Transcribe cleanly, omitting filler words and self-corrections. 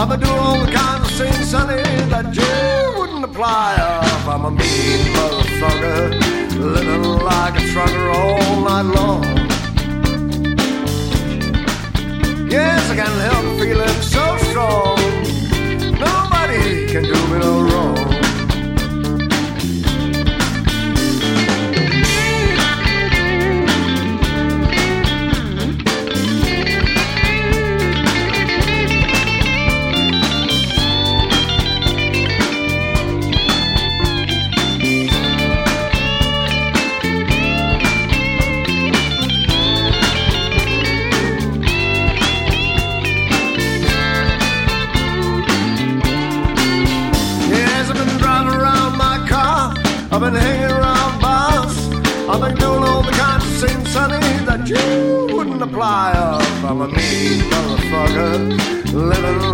I've been doing all the kinds of things, sonny, that you wouldn't apply of. I'm a mean motherfucker, living like a trucker all night long. Yes, I can't help feeling so strong. Nobody can do me no wrong. I've been hanging around bars. I've been doing all the kinds of things, sonny, that you wouldn't apply of. I'm a mean motherfucker, living